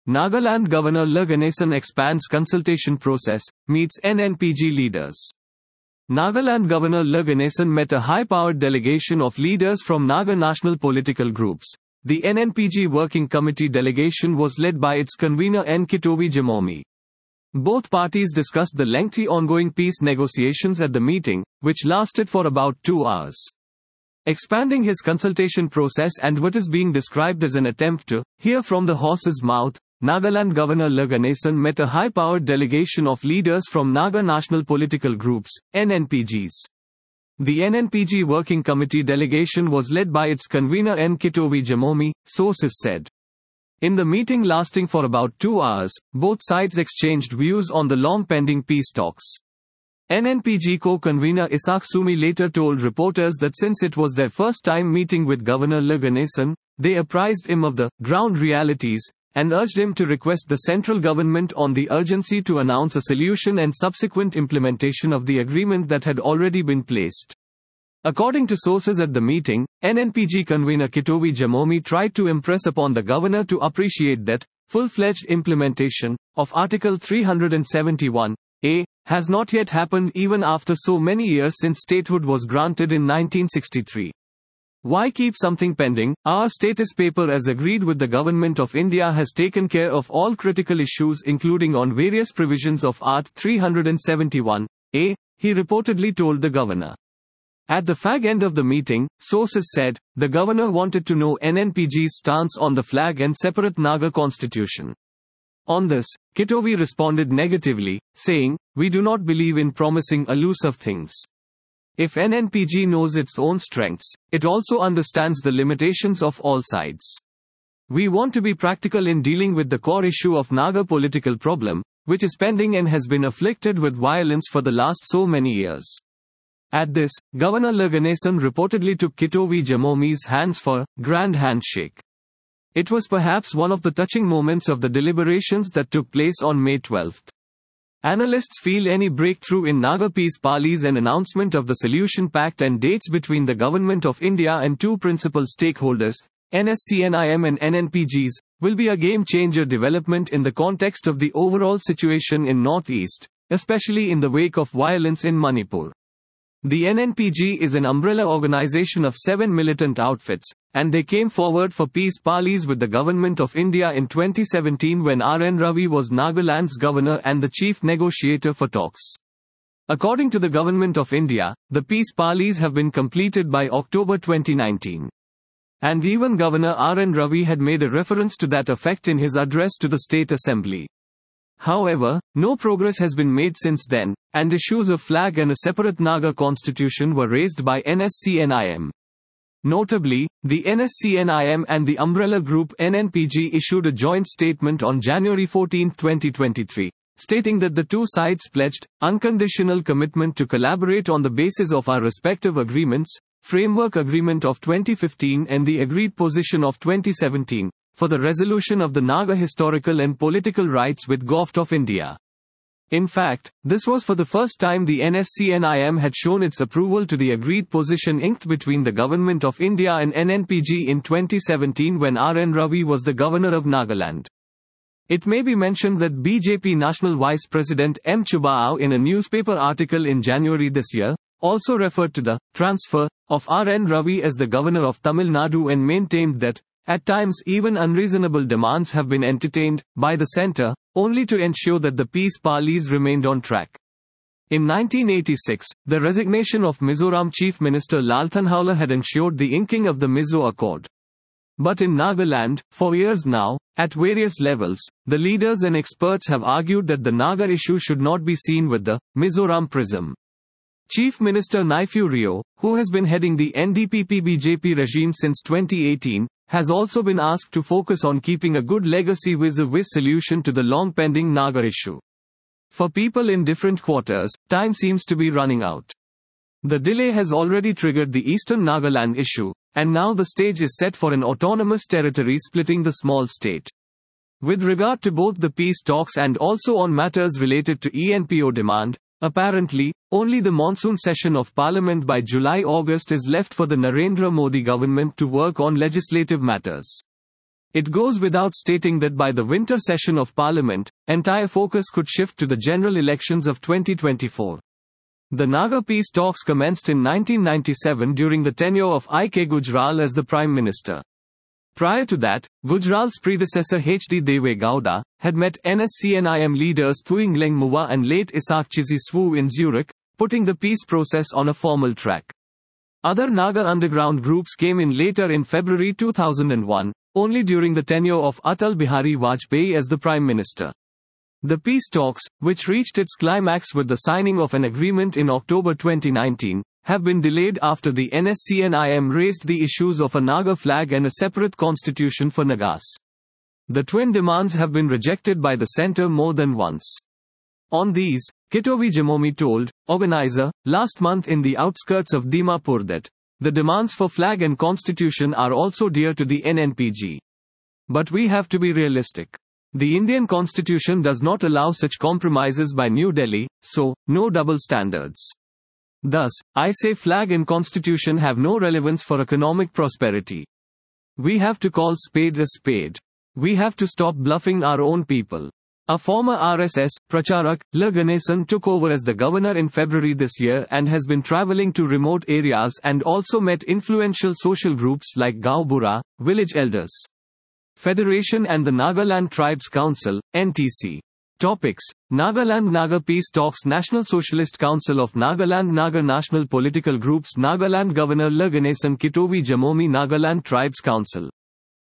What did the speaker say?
Nagaland Governor L. Ganesan expands consultation process, meets NNPG leaders. Nagaland Governor L. Ganesan met a high-powered delegation of leaders from Naga national political groups. The NNPG Working Committee delegation was led by its convener N. Kitovi Jamomi. Both parties discussed the lengthy ongoing peace negotiations at the meeting, which lasted for about 2 hours. Expanding his consultation process and what is being described as an attempt to hear from the horse's mouth, Nagaland Governor L. Ganesan met a high-powered delegation of leaders from Naga national political groups, NNPGs. The NNPG Working Committee delegation was led by its convener N. Kitovi Jamomi, sources said. In the meeting lasting for about 2 hours, both sides exchanged views on the long-pending peace talks. NNPG co-convener Isaac Sumi later told reporters that since it was their first time meeting with Governor L. Ganesan, they apprised him of the ground realities, and urged him to request the central government on the urgency to announce a solution and subsequent implementation of the agreement that had already been placed. According to sources at the meeting, NNPG convener Kitovi Jamomi tried to impress upon the governor to appreciate that full-fledged implementation of Article 371A has not yet happened even after so many years since statehood was granted in 1963. Why keep something pending? Our status paper as agreed with the Government of India has taken care of all critical issues including on various provisions of Art 371A, he reportedly told the governor. At the fag end of the meeting, sources said, the governor wanted to know NNPG's stance on the flag and separate Naga constitution. On this, Kitovi responded negatively, saying, we do not believe in promising elusive things. If NNPG knows its own strengths, it also understands the limitations of all sides. We want to be practical in dealing with the core issue of Naga political problem, which is pending and has been afflicted with violence for the last so many years. At this, Governor L. Ganesan reportedly took Kitovi Jamomi's hands for grand handshake. It was perhaps one of the touching moments of the deliberations that took place on May 12. Analysts feel any breakthrough in Naga peace parleys and announcement of the solution pact and dates between the Government of India and two principal stakeholders, NSCNIM and NNPGs, will be a game-changer development in the context of the overall situation in Northeast, especially in the wake of violence in Manipur. The NNPG is an umbrella organization of 7 militant outfits, and they came forward for peace parleys with the Government of India in 2017 when R.N. Ravi was Nagaland's governor and the chief negotiator for talks. According to the Government of India, the peace parleys have been completed by October 2019. And even Governor R.N. Ravi had made a reference to that effect in his address to the State Assembly. However, no progress has been made since then, and issues of flag and a separate Naga constitution were raised by NSCNIM. Notably, the NSCNIM and the umbrella group NNPG issued a joint statement on January 14, 2023, stating that the two sides pledged unconditional commitment to collaborate on the basis of our respective agreements, Framework Agreement of 2015 and the Agreed Position of 2017. For the resolution of the Naga historical and political rights with Govt of India. In fact, this was for the first time the NSCNIM had shown its approval to the agreed position inked between the Government of India and NNPG in 2017 when R.N. Ravi was the governor of Nagaland. It may be mentioned that BJP National Vice President M. Chubao in a newspaper article in January this year, also referred to the transfer of R.N. Ravi as the governor of Tamil Nadu and maintained that at times even unreasonable demands have been entertained by the centre, only to ensure that the peace parleys remained on track. In 1986, the resignation of Mizoram Chief Minister Lalthanhawla had ensured the inking of the Mizo Accord. But in Nagaland, for years now, at various levels, the leaders and experts have argued that the Naga issue should not be seen with the Mizoram prism. Chief Minister Neiphiu Rio, who has been heading the NDPP-BJP regime since 2018, has also been asked to focus on keeping a good legacy vis-a-vis solution to the long-pending Naga issue. For people in different quarters, time seems to be running out. The delay has already triggered the Eastern Nagaland issue, and now the stage is set for an autonomous territory splitting the small state. With regard to both the peace talks and also on matters related to ENPO demand, apparently, only the monsoon session of Parliament by July-August is left for the Narendra Modi government to work on legislative matters. It goes without stating that by the winter session of Parliament, entire focus could shift to the general elections of 2024. The Naga peace talks commenced in 1997 during the tenure of I.K. Gujral as the Prime Minister. Prior to that, Gujral's predecessor H.D. Deve Gowda had met NSCNIM leaders Thuing Leng Muwa and late Isaac Chizi Swu in Zurich, putting the peace process on a formal track. Other Naga underground groups came in later in February 2001, only during the tenure of Atal Bihari Vajpayee as the Prime Minister. The peace talks, which reached its climax with the signing of an agreement in October 2019, have been delayed after the NSCNIM raised the issues of a Naga flag and a separate constitution for Nagas. The twin demands have been rejected by the centre more than once. On these, Kitovi Jamomi told, organizer, last month in the outskirts of Dimapur that the demands for flag and constitution are also dear to the NNPG. But we have to be realistic. The Indian constitution does not allow such compromises by New Delhi, so, no double standards. Thus, I say flag and constitution have no relevance for economic prosperity. We have to call spade a spade. We have to stop bluffing our own people. A former RSS Pracharak, L. Ganesan took over as the governor in February this year and has been travelling to remote areas and also met influential social groups like Gao Bura, village elders, Federation and the Nagaland Tribes Council, NTC. Topics: Nagaland Naga Peace Talks, National Socialist Council of Nagaland, Naga National Political Groups, Nagaland Governor L. Ganesan, Kitovi Jamomi, Nagaland Tribes Council.